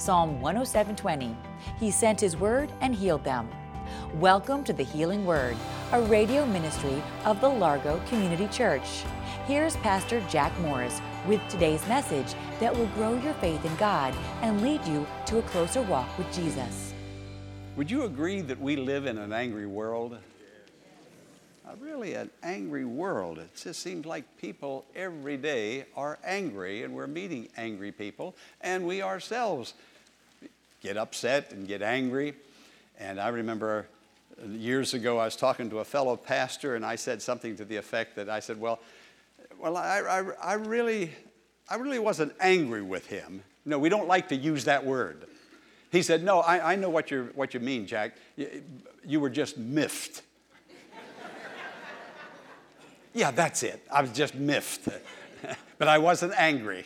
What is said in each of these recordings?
Psalm 107:20. He sent His word and healed them. Welcome to the Healing Word, a radio ministry of the Largo Community Church. Here's Pastor Jack Morris with today's message that will grow your faith in God and lead you to a closer walk with Jesus. Would you agree that we live in an angry world? Really an angry world. It just seems like people every day are angry, and we're meeting angry people, and we ourselves get upset and get angry. And I remember years ago I was talking to a fellow pastor, and I said something to the effect that I said, well, I really wasn't angry with him. No, we don't like to use that word. He said, no, I know what you mean, Jack. You were just miffed. Yeah, that's it. I was just miffed. But I wasn't angry.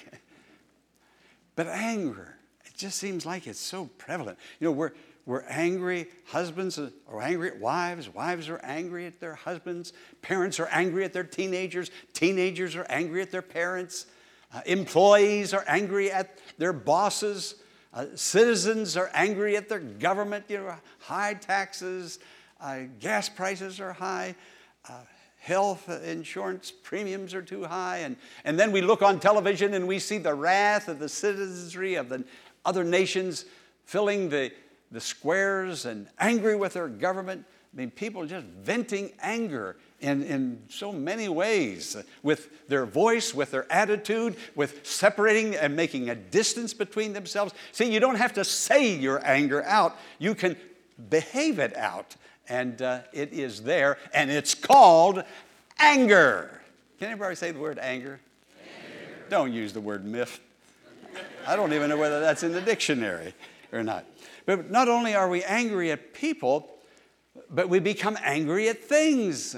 But anger, it just seems like it's so prevalent. You know, we're angry. Husbands are angry at wives. Wives are angry at their husbands. Parents are angry at their teenagers. Teenagers are angry at their parents. Employees are angry at their bosses. Citizens are angry at their government. You know, high taxes. Gas prices are high. Health insurance premiums are too high. And then we look on television and we see the wrath of the citizenry of the other nations filling the squares and angry with their government. I mean, people just venting anger in so many ways, with their voice, with their attitude, with separating and making a distance between themselves. See, you don't have to say your anger out. You can behave it out. And it is there, and it's called anger. Can anybody say the word anger? Don't use the word miffed. I don't even know whether that's in the dictionary or not. But not only are we angry at people, but we become angry at things.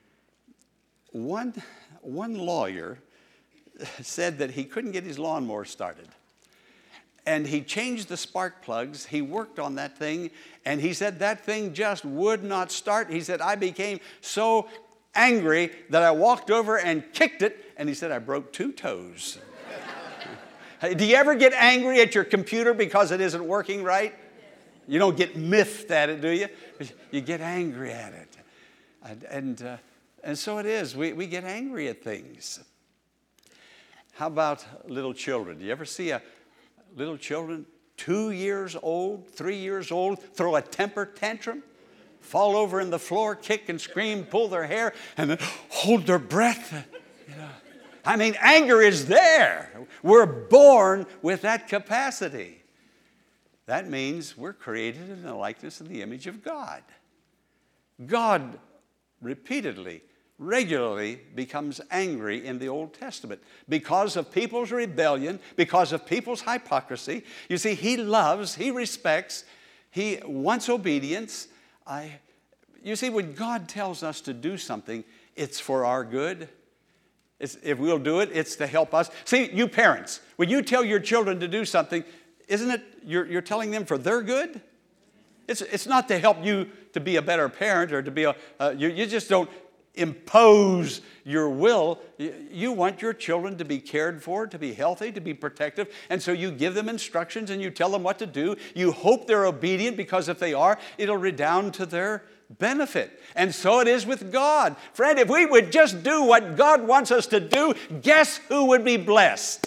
One lawyer said that he couldn't get his lawnmower started. And he changed the spark plugs. He worked on that thing. And he said that thing just would not start. He said, I became so angry that I walked over and kicked it. And he said, I broke 2 toes. Do you ever get angry at your computer because it isn't working right? You don't get miffed at it, do you? You get angry at it. And so it is. We get angry at things. How about little children? Do you ever see little children, 2 years old, 3 years old, throw a temper tantrum, fall over in the floor, kick and scream, pull their hair, and then hold their breath? You know, I mean, anger is there. We're born with that capacity. That means we're created in the likeness and the image of God. God repeatedly, regularly becomes angry in the Old Testament because of people's rebellion, because of people's hypocrisy. You see, He loves, He respects, He wants obedience. You see, when God tells us to do something, it's for our good. If we'll do it, it's to help us. See, you parents, when you tell your children to do something, isn't it you're telling them for their good? It's not to help you to be a better parent or to be you just don't impose your will. You want your children to be cared for, to be healthy, to be protective. And so you give them instructions and you tell them what to do. You hope they're obedient, because if they are, it'll redound to their benefit. And so it is with God. Friend, if we would just do what God wants us to do, guess who would be blessed?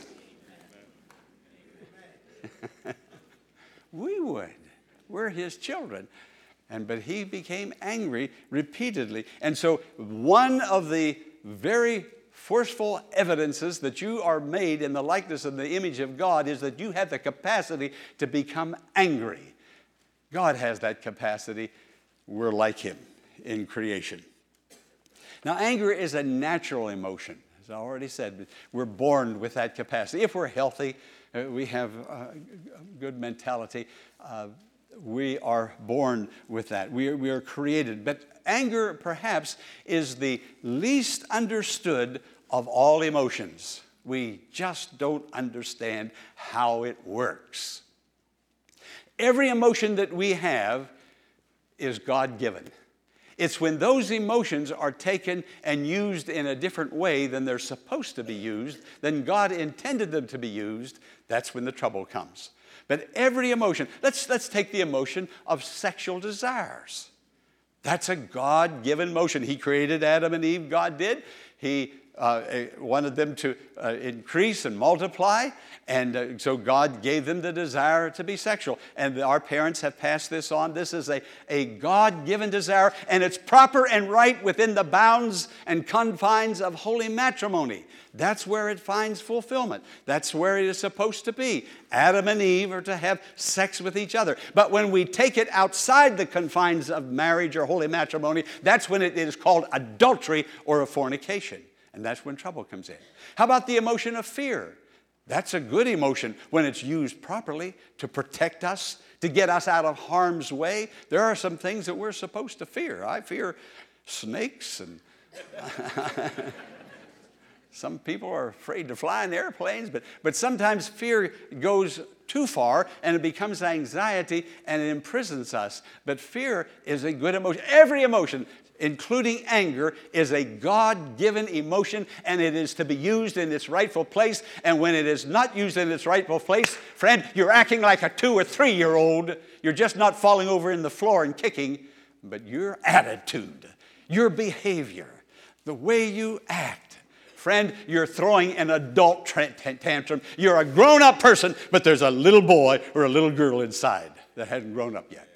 We would. We're His children. But He became angry repeatedly. And so one of the very forceful evidences that you are made in the likeness and the image of God is that you have the capacity to become angry. God has that capacity. We're like Him in creation. Now, anger is a natural emotion. As I already said, we're born with that capacity. If we're healthy, we have a good mentality. We are born with that. We are created. But anger, perhaps, is the least understood of all emotions. We just don't understand how it works. Every emotion that we have is God-given. It's when those emotions are taken and used in a different way than they're supposed to be used, than God intended them to be used, that's when the trouble comes. But every emotion, let's take the emotion of sexual desires. That's a God-given motion. He created Adam and Eve, God did. He wanted them to increase and multiply, and so God gave them the desire to be sexual. And our parents have passed this on. This is a God-given desire, and it's proper and right within the bounds and confines of holy matrimony. That's where it finds fulfillment. That's where it is supposed to be. Adam and Eve are to have sex with each other. But when we take it outside the confines of marriage or holy matrimony, that's when it is called adultery or a fornication. And that's when trouble comes in. How about the emotion of fear? That's a good emotion when it's used properly to protect us, to get us out of harm's way. There are some things that we're supposed to fear. I fear snakes, and some people are afraid to fly in airplanes, but sometimes fear goes too far and it becomes anxiety and it imprisons us. But fear is a good emotion. Every emotion, including anger, is a God-given emotion, and it is to be used in its rightful place. And when it is not used in its rightful place, friend, you're acting like a 2 or 3-year-old. You're just not falling over in the floor and kicking, but your attitude, your behavior, the way you act. Friend, you're throwing an adult tantrum. You're a grown-up person, but there's a little boy or a little girl inside that hasn't grown up yet.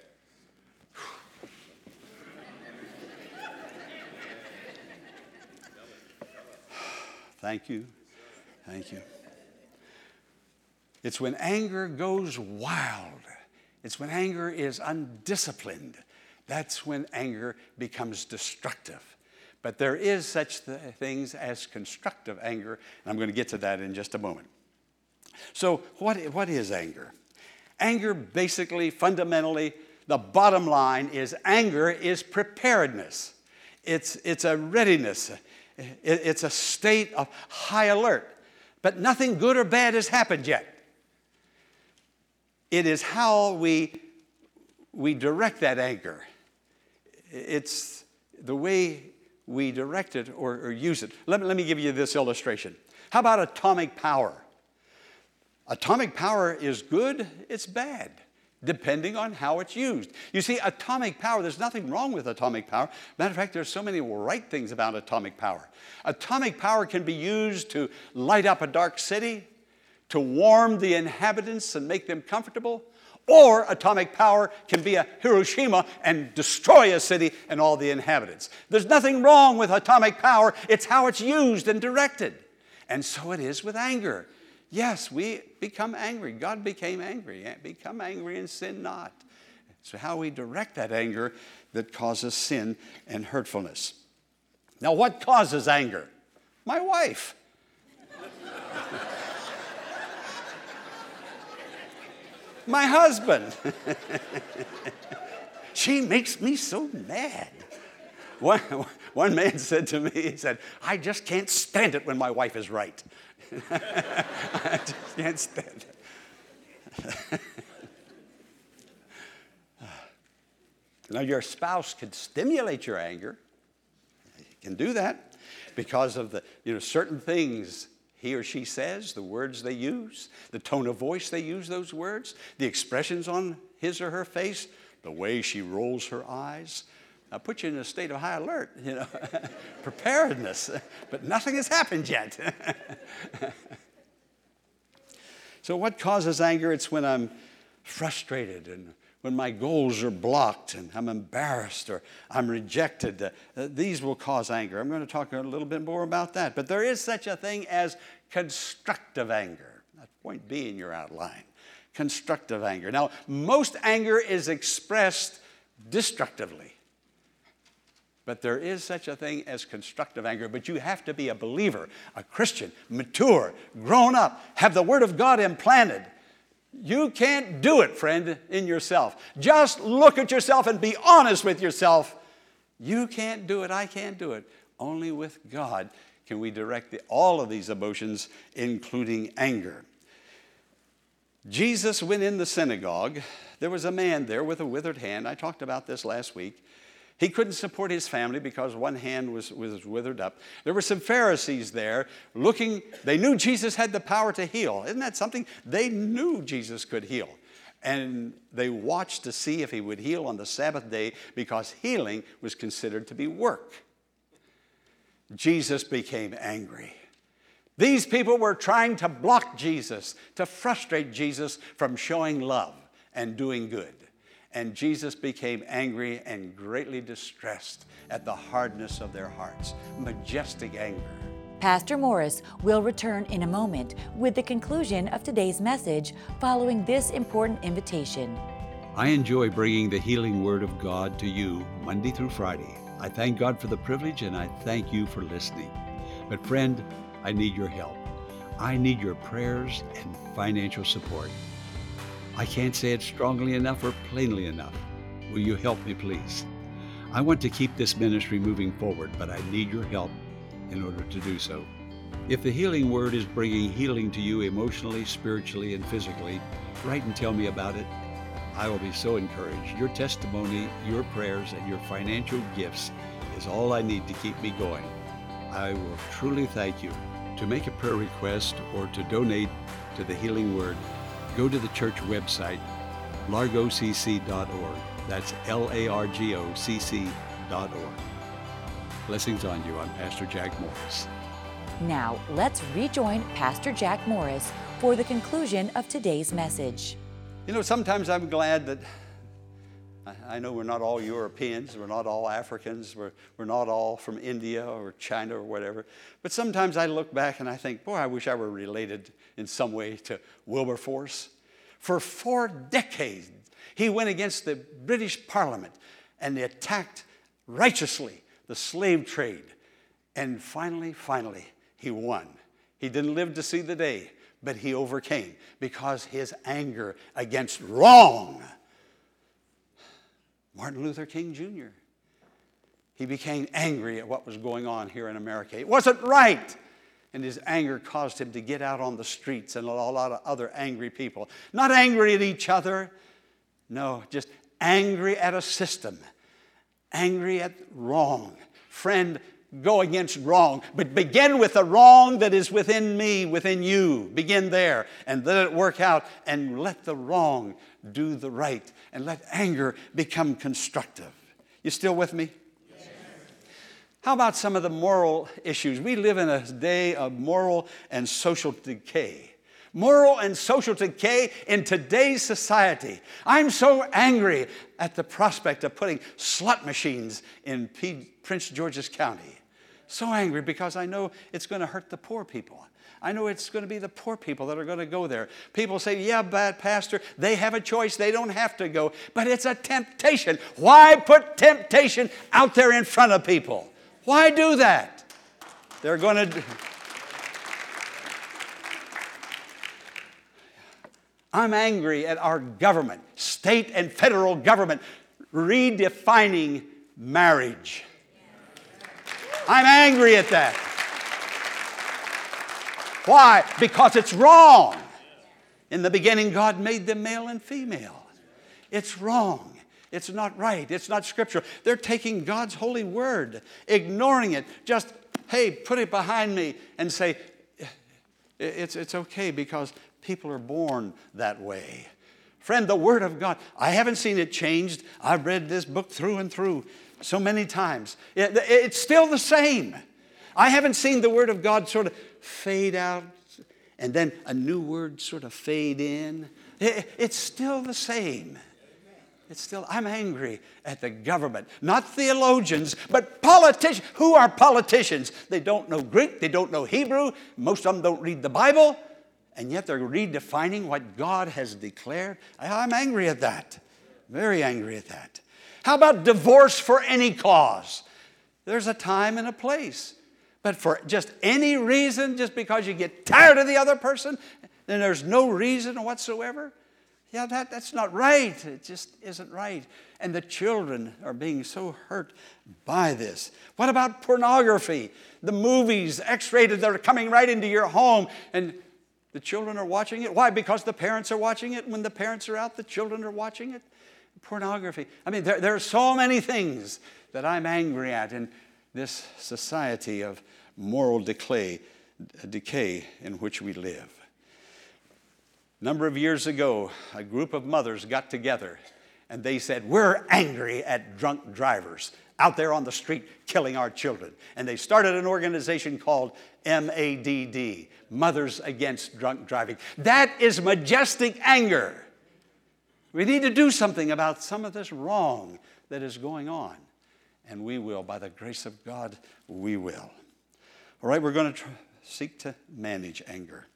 Thank you. Thank you. It's when anger goes wild. It's when anger is undisciplined. That's when anger becomes destructive. But there is such things as constructive anger, and I'm going to get to that in just a moment. So what is anger? Anger basically, fundamentally, the bottom line is anger is preparedness. It's a readiness. It's a state of high alert. But nothing good or bad has happened yet. It is how we direct that anger. It's the way we direct it or use it. Let me give you this illustration. How about atomic power? Atomic power is good, it's bad, depending on how it's used. You see, atomic power, there's nothing wrong with atomic power. Matter of fact, there's so many right things about atomic power. Atomic power can be used to light up a dark city, to warm the inhabitants and make them comfortable, or atomic power can be a Hiroshima and destroy a city and all the inhabitants. There's nothing wrong with atomic power. It's how it's used and directed. And so it is with anger. Yes, we become angry. God became angry. Become angry and sin not. So how we direct that anger that causes sin and hurtfulness. Now, what causes anger? My wife. My husband. She makes me so mad. One man said to me, he said, I just can't stand it when my wife is right. I just can't stand it. Now, your spouse can stimulate your anger. He can do that because of the certain things he or she says, the words they use, the tone of voice they use those words, the expressions on his or her face, the way she rolls her eyes. I'll put you in a state of high alert, preparedness, but nothing has happened yet. So what causes anger? It's when I'm frustrated and when my goals are blocked and I'm embarrassed or I'm rejected. These will cause anger. I'm going to talk a little bit more about that. But there is such a thing as constructive anger. That point B in your outline. Constructive anger. Now, most anger is expressed destructively. But there is such a thing as constructive anger. But you have to be a believer, a Christian, mature, grown up, have the Word of God implanted. You can't do it, friend, in yourself. Just look at yourself and be honest with yourself. You can't do it. I can't do it. Only with God can we direct all of these emotions, including anger. Jesus went in the synagogue. There was a man there with a withered hand. I talked about this last week. He couldn't support his family because one hand was withered up. There were some Pharisees there looking. They knew Jesus had the power to heal. Isn't that something? They knew Jesus could heal. And they watched to see if he would heal on the Sabbath day because healing was considered to be work. Jesus became angry. These people were trying to block Jesus, to frustrate Jesus from showing love and doing good. And Jesus became angry and greatly distressed at the hardness of their hearts. Majestic anger. Pastor Morris will return in a moment with the conclusion of today's message following this important invitation. I enjoy bringing the healing word of God to you Monday through Friday. I thank God for the privilege, and I thank you for listening. But friend, I need your help. I need your prayers and financial support. I can't say it strongly enough or plainly enough. Will you help me, please? I want to keep this ministry moving forward, but I need your help in order to do so. If the healing word is bringing healing to you emotionally, spiritually, and physically, write and tell me about it. I will be so encouraged. Your testimony, your prayers, and your financial gifts is all I need to keep me going. I will truly thank you. To make a prayer request or to donate to the Healing Word, go to the church website, largocc.org. That's largocc.org. Blessings on you. I'm Pastor Jack Morris. Now, let's rejoin Pastor Jack Morris for the conclusion of today's message. You know, sometimes I'm glad that I know we're not all Europeans, we're not all Africans, we're not all from India or China or whatever. But sometimes I look back and I think, boy, I wish I were related in some way to Wilberforce. For 4 decades, he went against the British Parliament and attacked righteously the slave trade. And finally, he won. He didn't live to see the day, but he overcame because his anger against wrong. Martin Luther King Jr., he became angry at what was going on here in America. It wasn't right. And his anger caused him to get out on the streets and a lot of other angry people. Not angry at each other. No, just angry at a system. Angry at wrong. Friend, go against wrong. But begin with the wrong that is within me, within you. Begin there and let it work out. And let the wrong do the right. And let anger become constructive. You still with me? How about some of the moral issues? We live in a day of moral and social decay. Moral and social decay in today's society. I'm so angry at the prospect of putting slot machines in Prince George's County. So angry because I know it's going to hurt the poor people. I know it's going to be the poor people that are going to go there. People say, yeah, but Pastor, they have a choice. They don't have to go. But it's a temptation. Why put temptation out there in front of people? Why do that? They're going to... I'm angry at our government, state and federal government, redefining marriage. I'm angry at that. Why? Because it's wrong. In the beginning, God made them male and female. It's wrong. It's not right. It's not scriptural. They're taking God's holy word, ignoring it. Just, hey, put it behind me and say, it's okay because people are born that way. Friend, the word of God, I haven't seen it changed. I've read this book through and through so many times. It's still the same. I haven't seen the word of God sort of fade out and then a new word sort of fade in. It's still the same. It's still, I'm angry at the government. Not theologians, but politicians. Who are politicians? They don't know Greek. They don't know Hebrew. Most of them don't read the Bible. And yet they're redefining what God has declared. I'm angry at that. Very angry at that. How about divorce for any cause? There's a time and a place. But for just any reason, just because you get tired of the other person, then there's no reason whatsoever. Yeah, that's not right. It just isn't right. And the children are being so hurt by this. What about pornography? The movies, X-rated, that are coming right into your home. And the children are watching it. Why? Because the parents are watching it. When the parents are out, the children are watching it. pornography. I mean, there are so many things that I'm angry at in this society of moral decay in which we live. A number of years ago, a group of mothers got together and they said, we're angry at drunk drivers out there on the street killing our children. And they started an organization called MADD, Mothers Against Drunk Driving. That is majestic anger. We need to do something about some of this wrong that is going on. And we will, by the grace of God, we will. All right, we're going to seek to manage anger.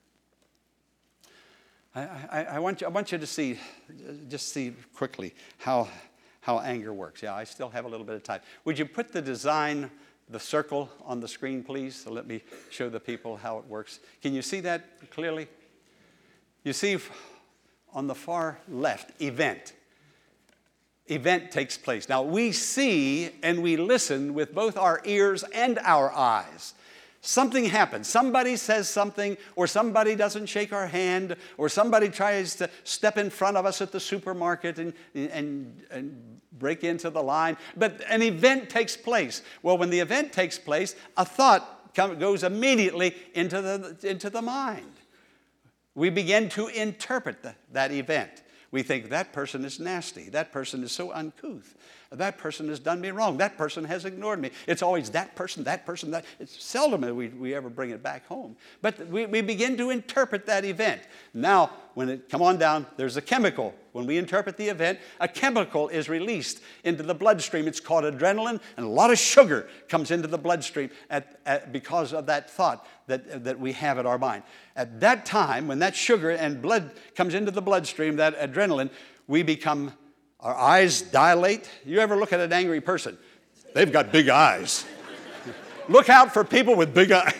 I want you to see quickly how anger works. Yeah, I still have a little bit of time. Would you put the circle on the screen, please? So let me show the people how it works. Can you see that clearly? You see on the far left, event. Event takes place. Now, we see and we listen with both our ears and our eyes. Something happens. Somebody says something, or somebody doesn't shake our hand, or somebody tries to step in front of us at the supermarket and break into the line. But an event takes place. Well, when the event takes place, a thought goes immediately into the mind. We begin to interpret that event. We think that person is nasty. That person is so uncouth. That person has done me wrong. That person has ignored me. It's always that person, that. It's seldom that we ever bring it back home. But we begin to interpret that event. Now, come on down, there's a chemical. When we interpret the event, a chemical is released into the bloodstream. It's called adrenaline, and a lot of sugar comes into the bloodstream because of that thought that we have in our mind. At that time, when that sugar and blood comes into the bloodstream, that adrenaline, our eyes dilate. You ever look at an angry person? They've got big eyes. Look out for people with big eyes.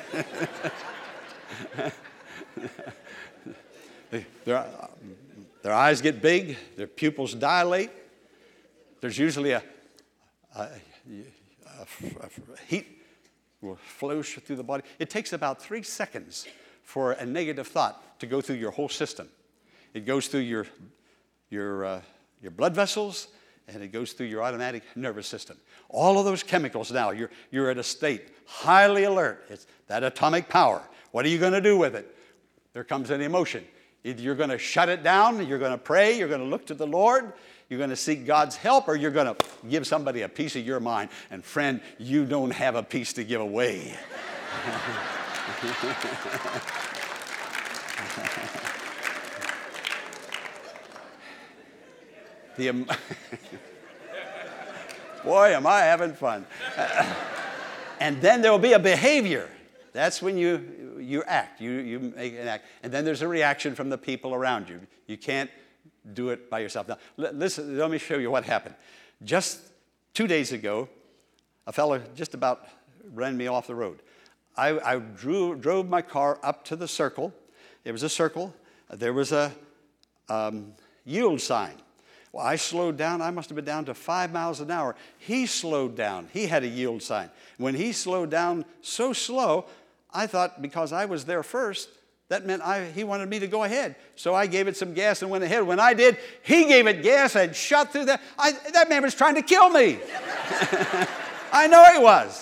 Their eyes get big, their pupils dilate. There's usually a heat will flow through the body. It takes about 3 seconds for a negative thought to go through your whole system. It goes through your blood vessels, and it goes through your automatic nervous system. All of those chemicals now, you're at a state, highly alert. It's that atomic power. What are you going to do with it? There comes an emotion. Either you're going to shut it down, you're going to pray, you're going to look to the Lord, you're going to seek God's help, or you're going to give somebody a piece of your mind. And friend, you don't have a piece to give away. Boy, am I having fun. And then there will be a behavior. That's when you act. You make an act. And then there's a reaction from the people around you. You can't do it by yourself. Now, listen, let me show you what happened. Just 2 days ago, a fellow just about ran me off the road. I drove my car up to the circle. There was a circle. There was a yield sign. Well, I slowed down. I must have been down to 5 miles an hour. He slowed down. He had a yield sign. When he slowed down so slow, I thought because I was there first, that meant he wanted me to go ahead. So I gave it some gas and went ahead. When I did, he gave it gas and shot through that. That man was trying to kill me. I know he was.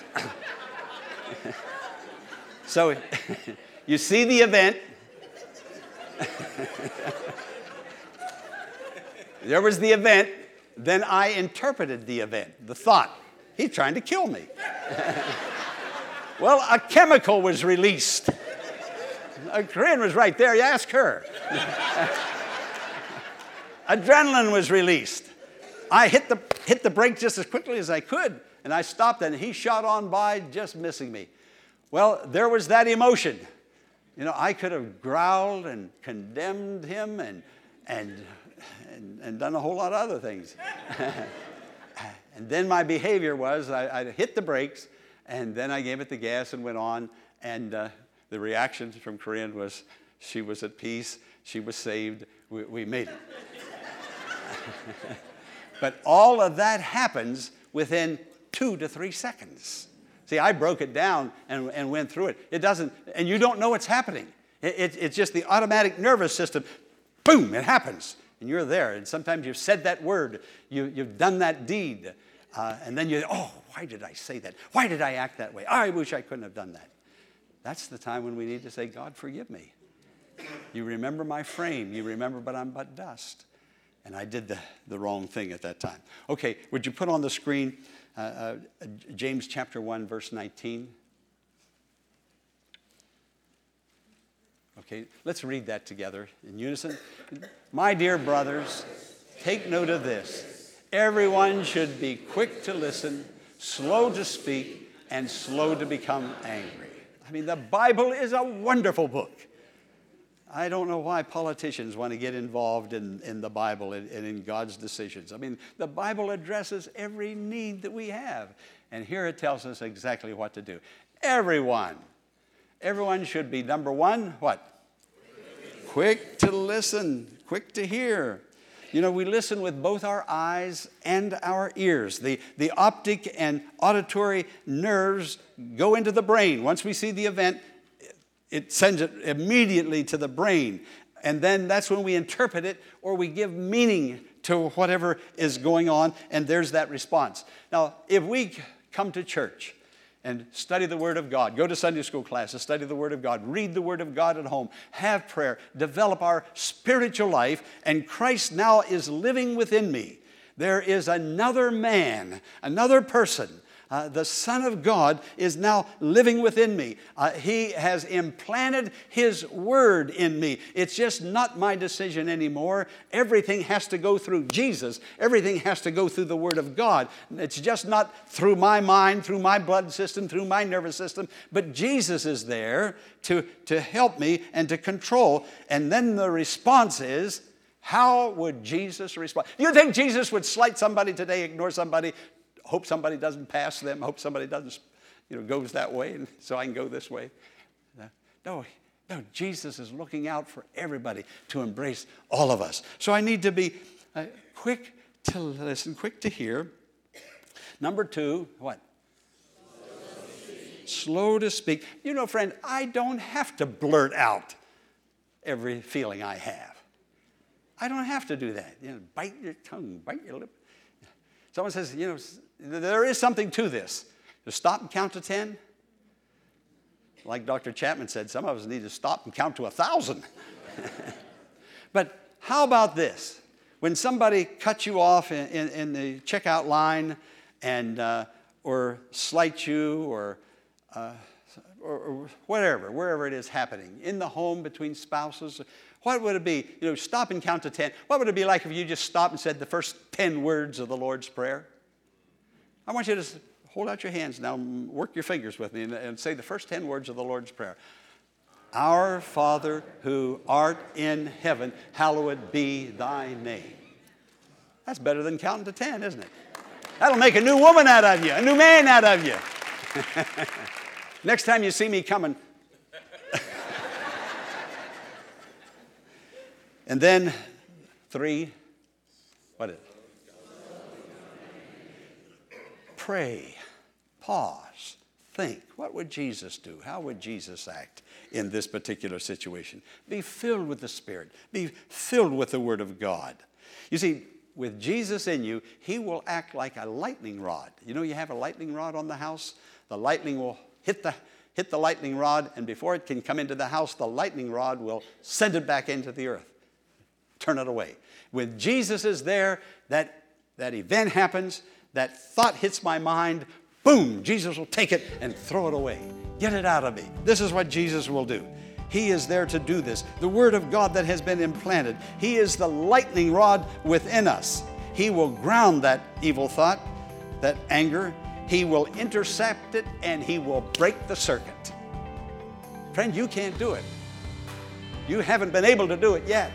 So you see the event. There was the event. Then I interpreted the event, the thought. He's trying to kill me. Well, a chemical was released. Corinne was right there. You ask her. Adrenaline was released. I hit the brake just as quickly as I could, and I stopped, and he shot on by, just missing me. Well, there was that emotion. You know, I could have growled and condemned him and done a whole lot of other things. And then my behavior was I hit the brakes, and then I gave it the gas and went on. And the reaction from Corinne was she was at peace. She was saved. We made it. But all of that happens within 2 to 3 seconds. See, I broke it down and went through it. It doesn't, and you don't know what's happening. It's just the automatic nervous system. Boom, it happens. and you're there. And sometimes you've said that word, you've done that deed, and then why did I say that? Why did I act that way? I wish I couldn't have done that. That's the time when we need to say, God, forgive me. You remember my frame. You remember, but I'm but dust. And I did the wrong thing at that time. Okay, would you put on the screen James chapter 1, verse 19? Okay, let's read that together in unison. My dear brothers, take note of this. Everyone should be quick to listen, slow to speak, and slow to become angry. I mean, the Bible is a wonderful book. I don't know why politicians want to get involved in the Bible and in God's decisions. I mean, the Bible addresses every need that we have. And here it tells us exactly what to do. Everyone should be, number one, what? Quick to listen, quick to hear. You know, we listen with both our eyes and our ears. The optic and auditory nerves go into the brain. Once we see the event, it sends it immediately to the brain. And then that's when we interpret it or we give meaning to whatever is going on, and there's that response. Now, if we come to church and study the Word of God, go to Sunday school classes, study the Word of God, read the Word of God at home, have prayer, develop our spiritual life, and Christ now is living within me. There is another man, another person. The Son of God is now living within me. He has implanted His Word in me. It's just not my decision anymore. Everything has to go through Jesus. Everything has to go through the Word of God. It's just not through my mind, through my blood system, through my nervous system, but Jesus is there to help me and to control. And then the response is, how would Jesus respond? Do you think Jesus would slight somebody today, ignore somebody, hope somebody doesn't pass them, hope somebody doesn't, goes that way, and so I can go this way? No, Jesus is looking out for everybody to embrace all of us. So I need to be quick to listen, quick to hear. Number two, what? Slow to speak. You know, friend, I don't have to blurt out every feeling I have. I don't have to do that. Bite your tongue, bite your lip. Someone says, there is something to this. To stop and count to 10. Like Dr. Chapman said, some of us need to stop and count to 1,000. But how about this? When somebody cuts you off in the checkout line and or slights you or whatever, wherever it is happening, in the home between spouses, what would it be? Stop and count to 10. What would it be like if you just stopped and said the first 10 words of the Lord's Prayer? I want you to hold out your hands now, work your fingers with me, and say the first 10 words of the Lord's Prayer. Our Father who art in heaven, hallowed be thy name. That's better than counting to 10, isn't it? That'll make a new woman out of you, a new man out of you. Next time you see me coming. And then 3, what is it? Pray, pause, think. What would Jesus do? How would Jesus act in this particular situation? Be filled with the Spirit. Be filled with the Word of God. You see, with Jesus in you, He will act like a lightning rod. You have a lightning rod on the house? The lightning will hit the lightning rod, and before it can come into the house, the lightning rod will send it back into the earth. Turn it away. When Jesus is there, that event happens, that thought hits my mind, boom, Jesus will take it and throw it away. Get it out of me. This is what Jesus will do. He is there to do this. The Word of God that has been implanted. He is the lightning rod within us. He will ground that evil thought, that anger. He will intercept it, and He will break the circuit. Friend, you can't do it. You haven't been able to do it yet.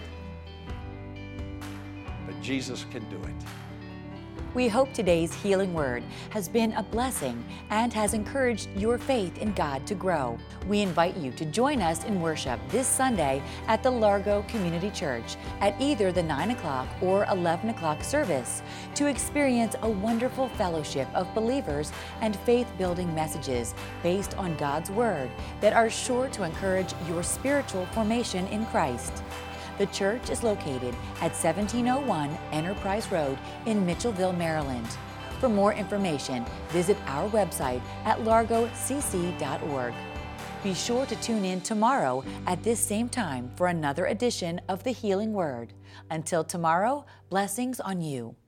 But Jesus can do it. We hope today's healing word has been a blessing and has encouraged your faith in God to grow. We invite you to join us in worship this Sunday at the Largo Community Church at either the 9 o'clock or 11 o'clock service to experience a wonderful fellowship of believers and faith-building messages based on God's Word that are sure to encourage your spiritual formation in Christ. The church is located at 1701 Enterprise Road in Mitchellville, Maryland. For more information, visit our website at largocc.org. Be sure to tune in tomorrow at this same time for another edition of the Healing Word. Until tomorrow, blessings on you.